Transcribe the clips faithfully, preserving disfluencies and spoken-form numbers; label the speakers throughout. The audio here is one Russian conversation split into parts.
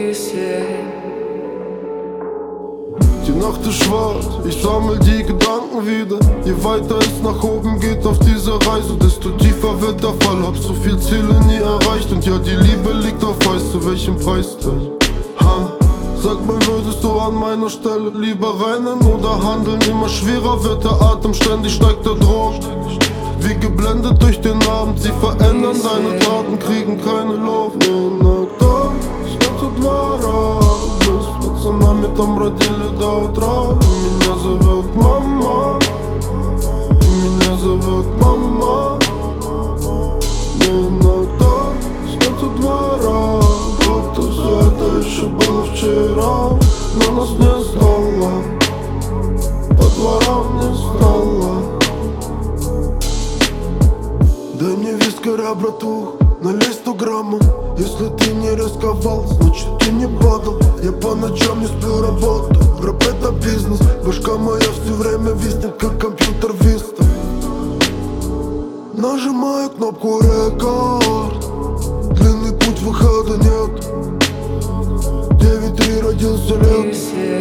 Speaker 1: Die Nacht ist schwarz, ich sammel die Gedanken wieder. Je weiter es nach oben geht auf dieser Reise, desto tiefer wird der Fall. Hab so viel Ziele nie erreicht und ja, die Liebe liegt auf Eis. Zu welchem Preis denn? Ha? Sag mal, würdest du an meiner Stelle lieber rennen oder handeln? Immer schwerer wird der Atem, ständig steigt der Druck. Wie geblendet durch den Abend, sie verändern deine Taten, kriegen keine Luft. Пацанами там родили до утра. Меня зовет мама, меня зовет мама. Мне иногда снятся двора, будто все это еще было вчера. Но нас не стало, по дворам не стало. Дай мне вискаря, братух, налей сто граммов. Если ты не рисковал, значит ты не падал. Я по ночам не сплю, работаю. Рэп это бизнес. Башка моя все время виснет, как компьютер Виста. Нажимаю кнопку рекорд. Длинный путь, выхода нет. девять три родился лет.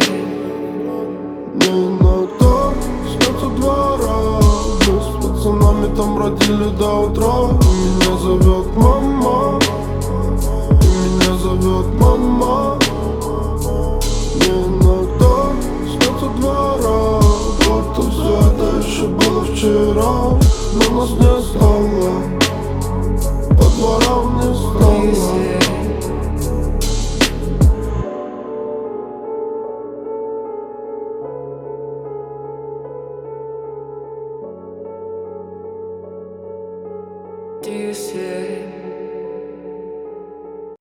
Speaker 1: Мне иногда снятся двора. Мы с пацанами там родили до утра. Меня зовет мама, меня зовет мама. Мне иногда снятся двора, будто все это еще было вчера. Но нас не стало, по дворам не стало.
Speaker 2: Do you see?